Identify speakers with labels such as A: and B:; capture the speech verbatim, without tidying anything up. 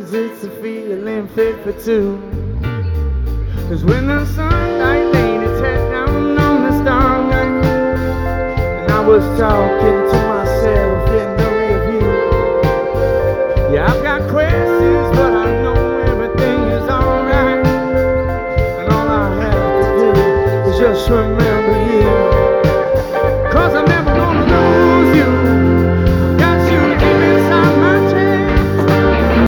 A: 'cause it's a feeling fit for two. 'Cause when the sunlight laid its head down on the starlight, and I was talking to myself in the review. Yeah, I've got questions, but I know everything is alright, and all I have to do is just remember